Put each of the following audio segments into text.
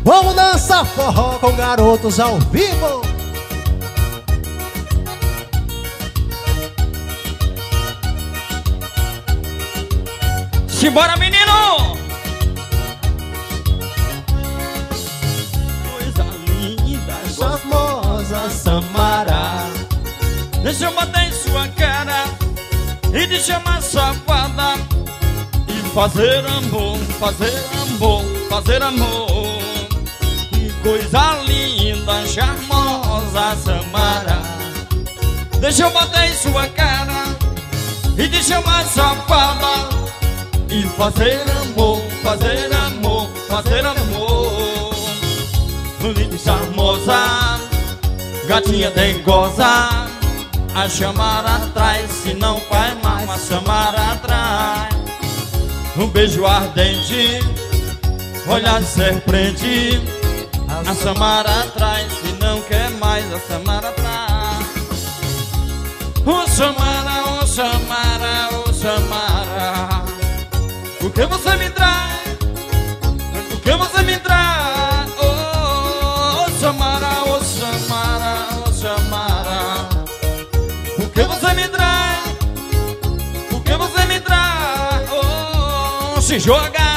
Vamos dançar forró com garotos ao vivo. Simbora, menino! Coisa linda, Charmosa Samara, deixa eu bater em sua cara e te chamar safada e fazer amor, fazer amor, fazer amor. Que coisa linda, charmosa Samara, deixa eu bater em sua cara e te chamar safada e fazer amor, fazer amor, fazer amor. Bonita e charmosa, gatinha dengosa, a chamar atrás, se não vai mais, a chamar atrás. Um beijo ardente, olhar de serpente, a chamar atrás, se não quer mais, a chamar atrás. Ô Samara, ô Samara, ô Samara, por que você me traz? Por que você me traz? Oh, Samara, oh, Samara, oh, Samara, por que você me traz? Por que você me traz? Oh, se joga!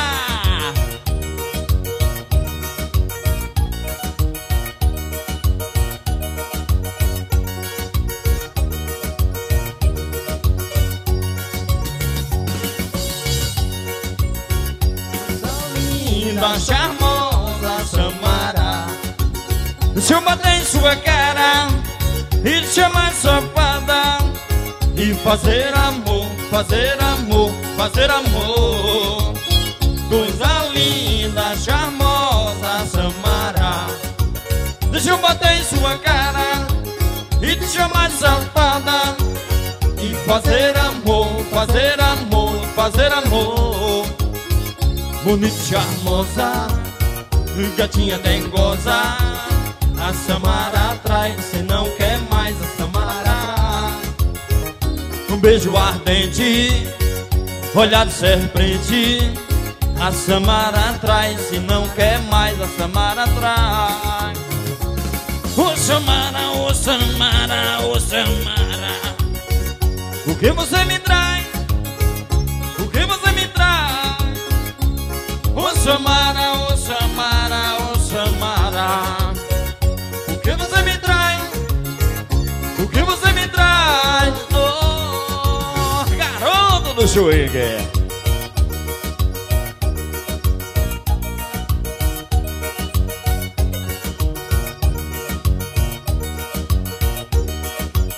Linda, charmosa Samara, deixa eu bater em sua cara e te chamar safada e fazer amor, fazer amor, fazer amor. Coisa linda, charmosa Samara, deixa eu bater em sua cara e te chamar safada e fazer amor, fazer amor, fazer amor. Bonita e charmosa, gatinha dengosa, a Samara atrás, cê não quer mais a Samara. Um beijo ardente, olhar de serpente, a Samara atrás, se não quer mais a Samara atrás. Ô Samara, ô Samara, ô Samara, por que você me traz? Por que você me traz? Ô Samara, ô Samara, ô Samara, por que você me traz? Por que você me traz? Oh, garoto do swing.